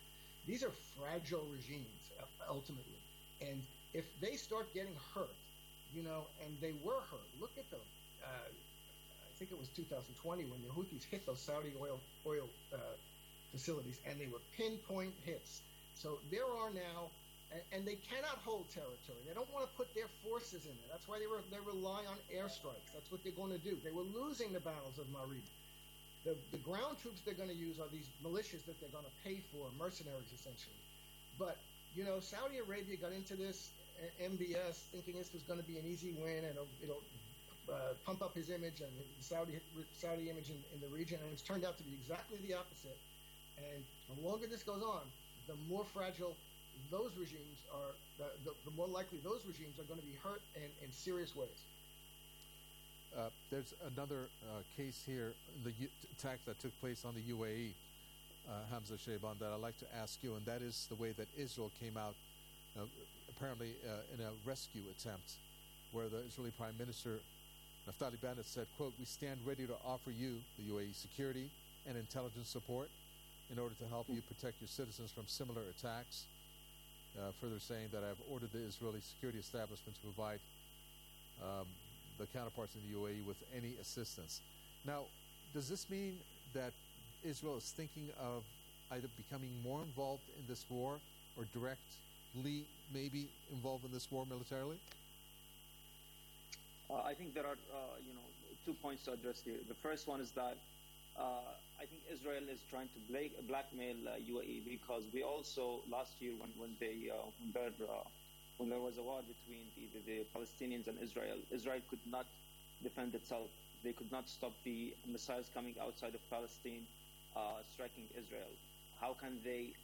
S18: These are fragile regimes, ultimately. And if they start getting hurt, and they were hurt, look at them. I think it was 2020 when the Houthis hit those Saudi oil facilities, and they were pinpoint hits. So there are now, and they cannot hold territory. They don't want to put their forces in there. That's why they rely on airstrikes. That's what they're going to do. They were losing the battles of Marib. The ground troops they're going to use are these militias that they're going to pay for, mercenaries essentially. But, Saudi Arabia got into this MBS thinking this was going to be an easy win, and it'll pump up his image and the Saudi image in the region, and it's turned out to be exactly the opposite. And the longer this goes on, the more fragile those regimes are, the more likely those regimes are going to be hurt in serious ways.
S21: There's another case here, the attack that took place on the UAE, Hamza Shayban, that I'd like to ask you, and that is the way that Israel came out, apparently in a rescue attempt, where the Israeli Prime Minister Naftali Bennett said, quote, "We stand ready to offer you, the UAE, security and intelligence support in order to help you protect your citizens from similar attacks." Further saying that I've ordered the Israeli security establishment to provide the counterparts in the UAE with any assistance. Now, does this mean that Israel is thinking of either becoming more involved in this war or directly maybe involved in this war militarily?
S20: I think there are, 2 points to address here. The first one is that I think Israel is trying to blackmail UAE, because we also last year when there was a war between the Palestinians and Israel could not defend itself. They could not stop the missiles coming outside of Palestine striking Israel. How can they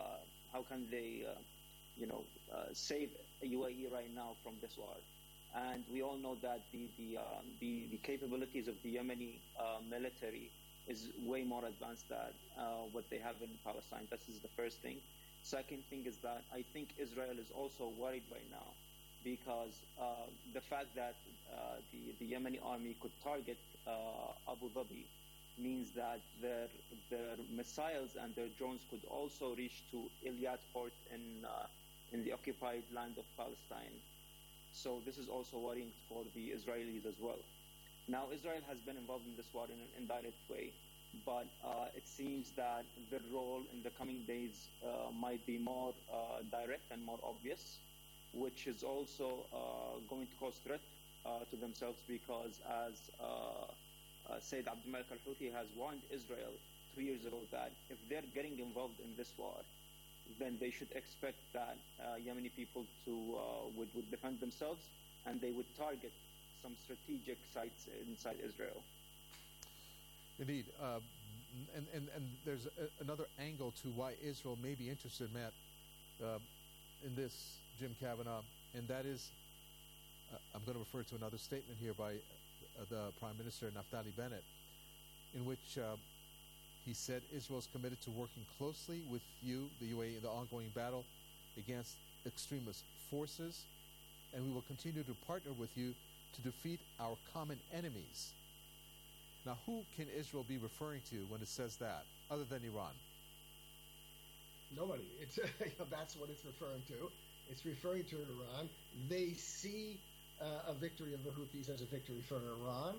S20: save UAE right now from this war? And we all know that the capabilities of the Yemeni military is way more advanced than what they have in Palestine. This is the first thing. Second thing is that I think Israel is also worried right now, because the fact that the Yemeni army could target Abu Dhabi means that their missiles and their drones could also reach to Eilat port in the occupied land of Palestine. So this is also worrying for the Israelis as well. Now, Israel has been involved in this war in an indirect way, but it seems that their role in the coming days might be more direct and more obvious, which is also going to cause threat to themselves, because as Sayyid Abdul Malik al-Houthi has warned Israel 2 years ago that if they're getting involved in this war, then they should expect that Yemeni people would defend themselves, and they would target some strategic sites inside Israel.
S21: Indeed. And there's another angle to why Israel may be interested, Matt, in this, Jim Kavanagh, and that is, I'm going to refer to another statement here by the Prime Minister, Naftali Bennett, in which he said Israel is committed to working closely with you, the UAE, in the ongoing battle against extremist forces, and we will continue to partner with you to defeat our common enemies. Now, who can Israel be referring to when it says that, other than Iran?
S18: Nobody. That's what it's referring to. It's referring to Iran. They see a victory of the Houthis as a victory for Iran.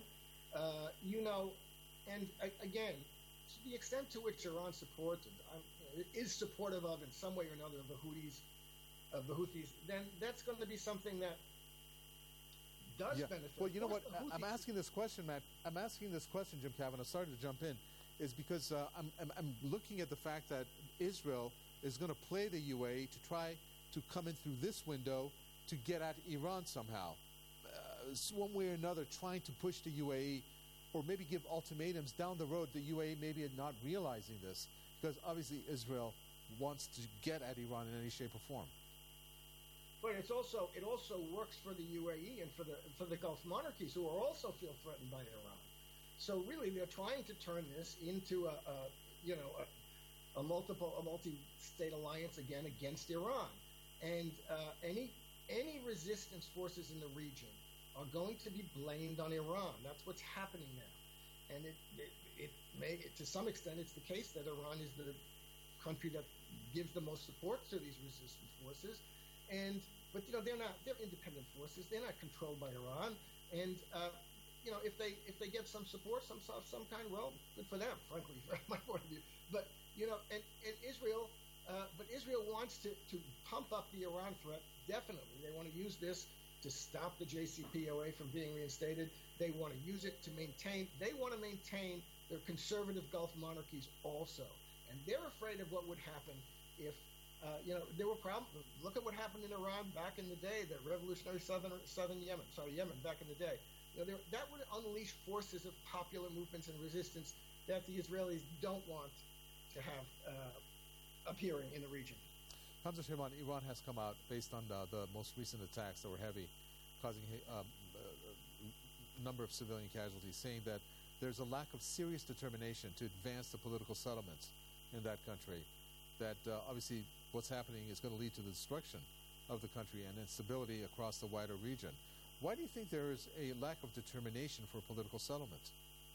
S18: And again, to the extent to which Iran is supportive of in some way or another of the Houthis, then that's going to be something that does benefit.
S21: Well, you know what? I'm asking this question, Matt. I'm asking this question, Jim Kavanagh. Sorry to jump in, is because I'm looking at the fact that Israel is going to play the UAE to try to come in through this window to get at Iran somehow, one way or another, trying to push the UAE, or maybe give ultimatums down the road. The UAE maybe not realizing this, because obviously Israel wants to get at Iran in any shape or form.
S18: But it also works for the UAE and for the Gulf monarchies, who are also feel threatened by Iran. So really, they're trying to turn this into a multi-state alliance again against Iran, and any resistance forces in the region are going to be blamed on Iran. That's what's happening now, and it may, to some extent, it's the case that Iran is the country that gives the most support to these resistance forces, but they're independent forces. They're not controlled by Iran, and if they get some support, some kind, well, good for them, frankly, from my point of view. But and Israel. But Israel wants to pump up the Iran threat, definitely. They want to use this to stop the JCPOA from being reinstated. They want to use it to maintain their conservative Gulf monarchies also. And they're afraid of what would happen if, there were problems. Look at what happened in Iran back in the day, the revolutionary Yemen back in the day. That would unleash forces of popular movements and resistance that the Israelis don't want to have appearing in the region.
S21: Hamza Shehban, Iran has come out based on the most recent attacks that were heavy, causing a number of civilian casualties, saying that there's a lack of serious determination to advance the political settlements in that country, that obviously what's happening is going to lead to the destruction of the country and instability across the wider region. Why do you think there is a lack of determination for political settlements?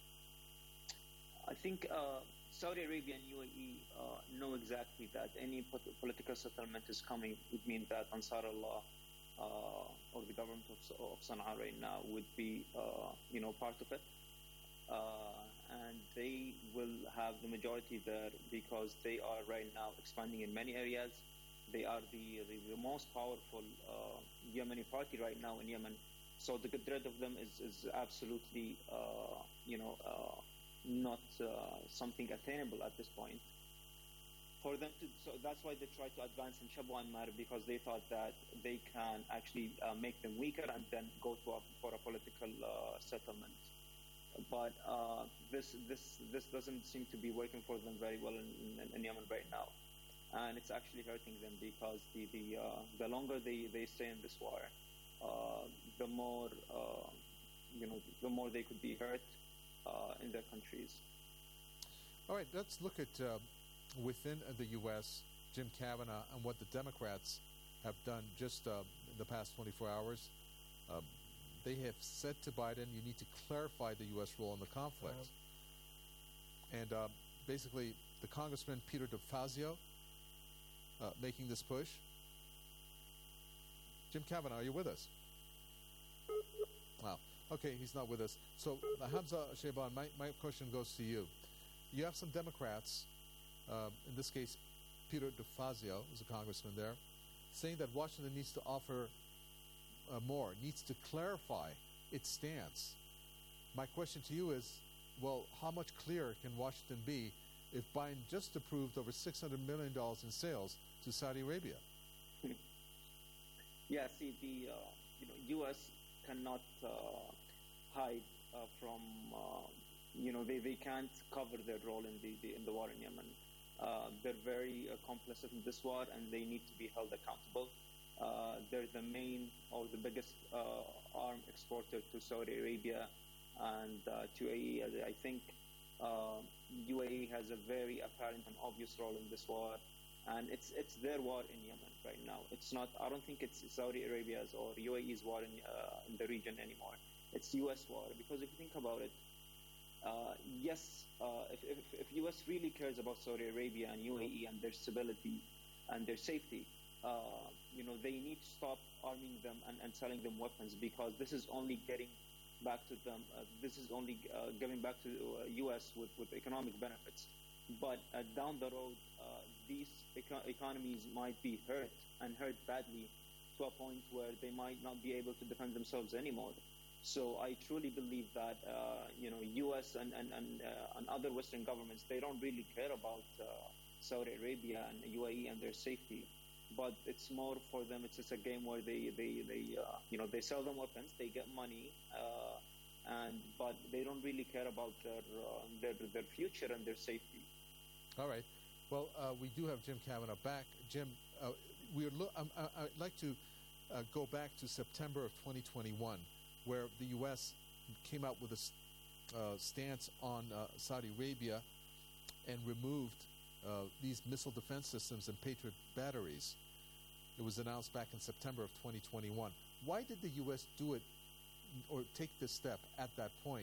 S20: I think Saudi Arabia and UAE know exactly that any political settlement is coming would mean that Ansar Allah or the government of Sana'a right now would be, part of it. And they will have the majority there because they are right now expanding in many areas. They are the most powerful Yemeni party right now in Yemen. So the get rid of them is absolutely, not something attainable at this point. For them so that's why they tried to advance in Shabu and Marib, because they thought that they can actually make them weaker and then go for a political settlement. But this doesn't seem to be working for them very well in Yemen right now, and it's actually hurting them because the longer they stay in this war, the more the more they could be hurt in their countries.
S21: All right, let's look at within the U.S., Jim Kavanaugh, and what the Democrats have done just in the past 24 hours. They have said to Biden, you need to clarify the U.S. role in the conflict. And basically, the Congressman Peter DeFazio making this push. Jim Kavanaugh, are you with us? Wow. Okay, he's not with us. So, Hamza Shehban, my question goes to you. You have some Democrats, in this case, Peter DeFazio, who's a congressman there, saying that Washington needs to offer more, needs to clarify its stance. My question to you is, well, how much clearer can Washington be if Biden just approved over $600 million in sales to Saudi Arabia?
S20: Yeah, see, the U.S. cannot hide from, they can't cover their role in the war in Yemen. They're very complicit in this war, and they need to be held accountable. They're the main or the biggest arm exporter to Saudi Arabia and to UAE. I think UAE has a very apparent and obvious role in this war, and it's their war in Yemen right now. It's not. I don't think it's Saudi Arabia's or UAE's war in the region anymore. It's U.S. war, because if you think about it, yes, if U.S. really cares about Saudi Arabia and UAE and their stability and their safety, they need to stop arming them and selling them weapons, because this is only getting back to them. This is only giving back to U.S. with economic benefits. But down the road, these economies might be hurt badly to a point where they might not be able to defend themselves anymore. So I truly believe that U.S. and other Western governments, they don't really care about Saudi Arabia and UAE and their safety. But it's more for them. It's just a game where they sell them weapons, they get money, but they don't really care about their future and their safety.
S21: All right. Well, we do have Jim Kavanaugh back. Jim, I'd like to go back to September of 2021, where the U.S. came out with a stance on Saudi Arabia and removed these missile defense systems and Patriot batteries. It was announced back in September of 2021. Why did the U.S. do it or take this step at that point?